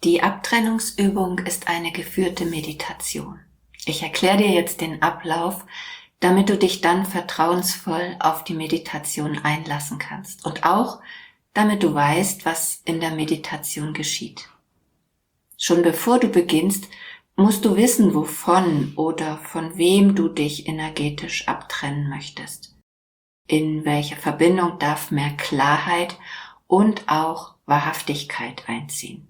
Die Abtrennungsübung ist eine geführte Meditation. Ich erkläre dir jetzt den Ablauf, damit du dich dann vertrauensvoll auf die Meditation einlassen kannst und auch, damit du weißt, was in der Meditation geschieht. Schon bevor du beginnst, musst du wissen, wovon oder von wem du dich energetisch abtrennen möchtest. In welche Verbindung darf mehr Klarheit und auch Wahrhaftigkeit einziehen.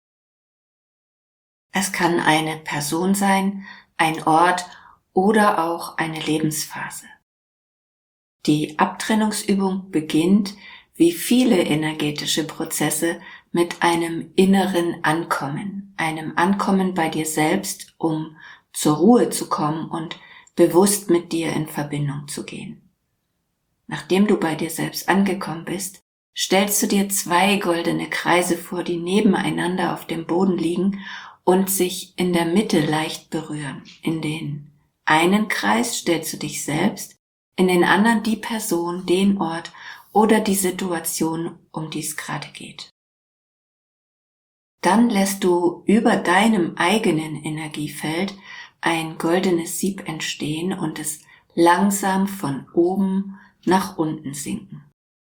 Es kann eine Person sein, ein Ort oder auch eine Lebensphase. Die Abtrennungsübung beginnt, wie viele energetische Prozesse, mit einem inneren Ankommen, einem Ankommen bei dir selbst, um zur Ruhe zu kommen und bewusst mit dir in Verbindung zu gehen. Nachdem du bei dir selbst angekommen bist, stellst du dir 2 goldene Kreise vor, die nebeneinander auf dem Boden liegen und sich in der Mitte leicht berühren. In den einen Kreis stellst du dich selbst, in den anderen die Person, den Ort oder die Situation, um die es gerade geht. Dann lässt du über deinem eigenen Energiefeld ein goldenes Sieb entstehen und es langsam von oben nach unten sinken.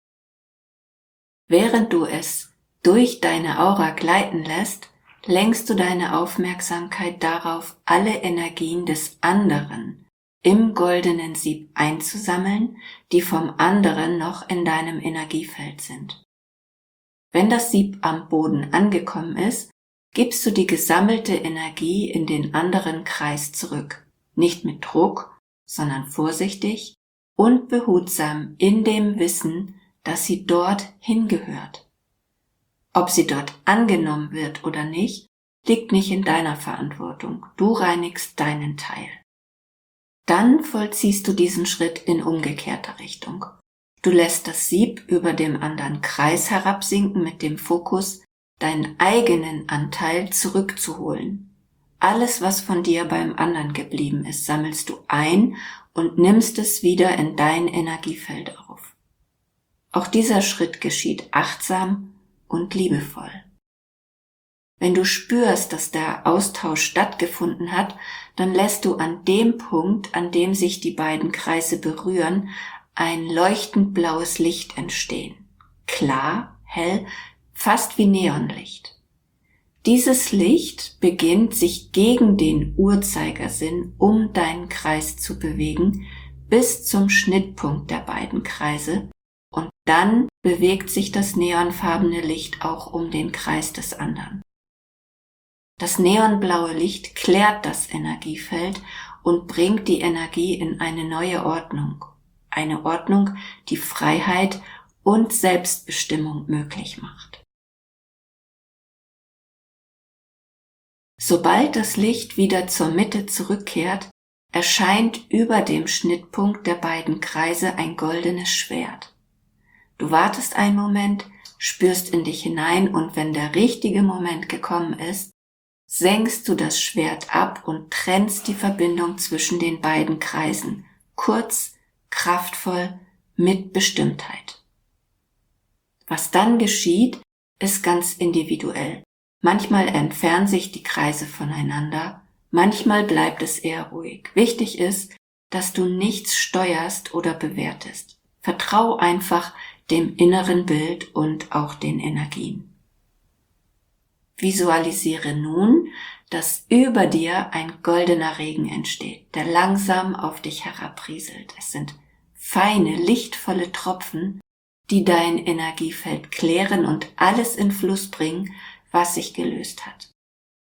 Während du es durch deine Aura gleiten lässt, lenkst du deine Aufmerksamkeit darauf, alle Energien des anderen im goldenen Sieb einzusammeln, die vom anderen noch in deinem Energiefeld sind. Wenn das Sieb am Boden angekommen ist, gibst du die gesammelte Energie in den anderen Kreis zurück, nicht mit Druck, sondern vorsichtig und behutsam in dem Wissen, dass sie dort hingehört. Ob sie dort angenommen wird oder nicht, liegt nicht in deiner Verantwortung. Du reinigst deinen Teil. Dann vollziehst du diesen Schritt in umgekehrter Richtung. Du lässt das Sieb über dem anderen Kreis herabsinken mit dem Fokus, deinen eigenen Anteil zurückzuholen. Alles, was von dir beim anderen geblieben ist, sammelst du ein und nimmst es wieder in dein Energiefeld auf. Auch dieser Schritt geschieht achtsam und liebevoll. Wenn du spürst, dass der Austausch stattgefunden hat, dann lässt du an dem Punkt, an dem sich die beiden Kreise berühren, ein leuchtend blaues Licht entstehen. Klar, hell, fast wie Neonlicht. Dieses Licht beginnt, sich gegen den Uhrzeigersinn um deinen Kreis zu bewegen, bis zum Schnittpunkt der beiden Kreise, und dann bewegt sich das neonfarbene Licht auch um den Kreis des anderen. Das neonblaue Licht klärt das Energiefeld und bringt die Energie in eine neue Ordnung. Eine Ordnung, die Freiheit und Selbstbestimmung möglich macht. Sobald das Licht wieder zur Mitte zurückkehrt, erscheint über dem Schnittpunkt der beiden Kreise ein goldenes Schwert. Du wartest einen Moment, spürst in dich hinein und wenn der richtige Moment gekommen ist, senkst du das Schwert ab und trennst die Verbindung zwischen den beiden Kreisen, kurz, kraftvoll, mit Bestimmtheit. Was dann geschieht, ist ganz individuell. Manchmal entfernen sich die Kreise voneinander, manchmal bleibt es eher ruhig. Wichtig ist, dass du nichts steuerst oder bewertest. Vertrau einfach dem inneren Bild und auch den Energien. Visualisiere nun, dass über dir ein goldener Regen entsteht, der langsam auf dich herabrieselt. Es sind feine, lichtvolle Tropfen, die dein Energiefeld klären und alles in Fluss bringen, was sich gelöst hat.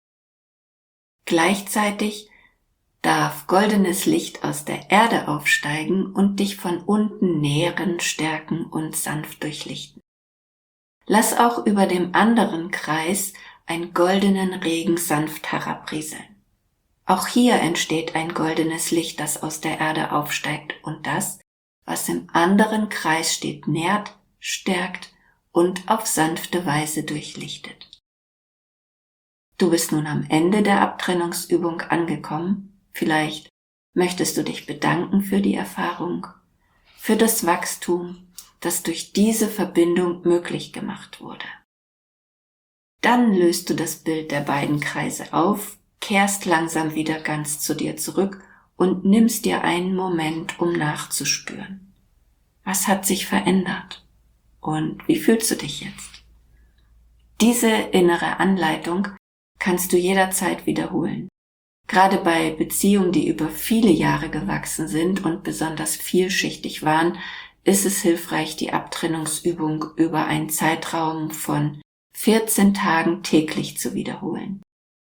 Gleichzeitig darf goldenes Licht aus der Erde aufsteigen und dich von unten nähren, stärken und sanft durchlichten. Lass auch über dem anderen Kreis einen goldenen Regen sanft herabrieseln. Auch hier entsteht ein goldenes Licht, das aus der Erde aufsteigt und das, was im anderen Kreis steht, nährt, stärkt und auf sanfte Weise durchlichtet. Du bist nun am Ende der Abtrennungsübung angekommen. Vielleicht möchtest du dich bedanken für die Erfahrung, für das Wachstum, das durch diese Verbindung möglich gemacht wurde. Dann löst du das Bild der beiden Kreise auf, kehrst langsam wieder ganz zu dir zurück und nimmst dir einen Moment, um nachzuspüren. Was hat sich verändert? Und wie fühlst du dich jetzt? Diese innere Anleitung kannst du jederzeit wiederholen. Gerade bei Beziehungen, die über viele Jahre gewachsen sind und besonders vielschichtig waren, ist es hilfreich, die Abtrennungsübung über einen Zeitraum von 14 Tagen täglich zu wiederholen.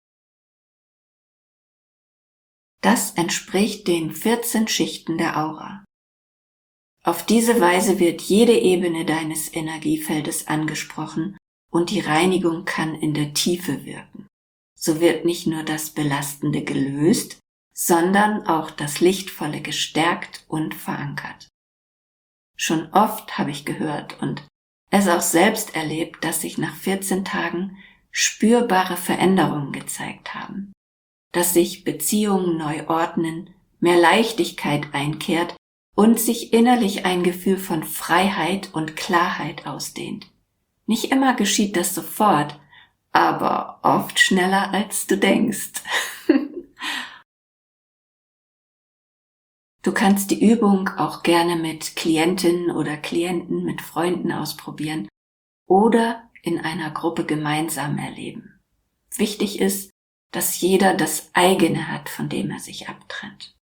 Das entspricht den 14 Schichten der Aura. Auf diese Weise wird jede Ebene deines Energiefeldes angesprochen und die Reinigung kann in der Tiefe wirken. So wird nicht nur das Belastende gelöst, sondern auch das Lichtvolle gestärkt und verankert. Schon oft habe ich gehört und es auch selbst erlebt, dass sich nach 14 Tagen spürbare Veränderungen gezeigt haben, dass sich Beziehungen neu ordnen, mehr Leichtigkeit einkehrt und sich innerlich ein Gefühl von Freiheit und Klarheit ausdehnt. Nicht immer geschieht das sofort, aber oft schneller als du denkst. Du kannst die Übung auch gerne mit Klientinnen oder Klienten, mit Freunden ausprobieren oder in einer Gruppe gemeinsam erleben. Wichtig ist, dass jeder das eigene hat, von dem er sich abtrennt.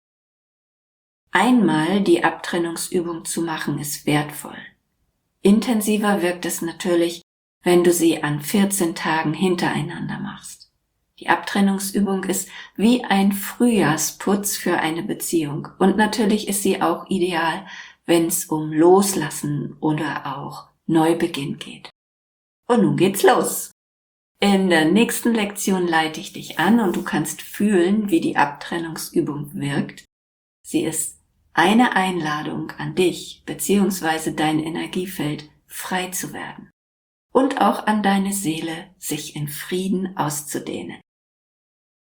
Einmal die Abtrennungsübung zu machen, ist wertvoll. Intensiver wirkt es natürlich, wenn du sie an 14 Tagen hintereinander machst. Die Abtrennungsübung ist wie ein Frühjahrsputz für eine Beziehung und natürlich ist sie auch ideal, wenn es um Loslassen oder auch Neubeginn geht. Und nun geht's los. In der nächsten Lektion leite ich dich an und du kannst fühlen, wie die Abtrennungsübung wirkt. Sie ist eine Einladung an dich bzw. dein Energiefeld, frei zu werden und auch an deine Seele, sich in Frieden auszudehnen.